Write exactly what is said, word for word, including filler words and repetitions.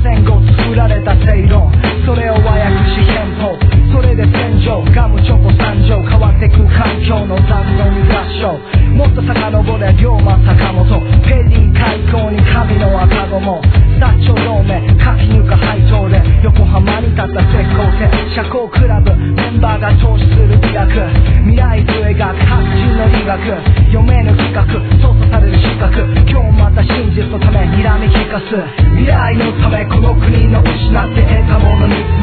戦後作られた正論、それを和訳し憲法、それで戦場ガムチョコ参上、変わってく環境の残存に合唱、もっと遡れ龍馬坂本、ペリー開口に神の赤子も、薩長同盟柿入荷配当で横浜に立った絶好点、社交クラブメンバーが投資する医学、未来図描く白人の医学、読めぬ企画操作される資格、今日また真実のため睨み利かす、未来のためこの国の失って得たものに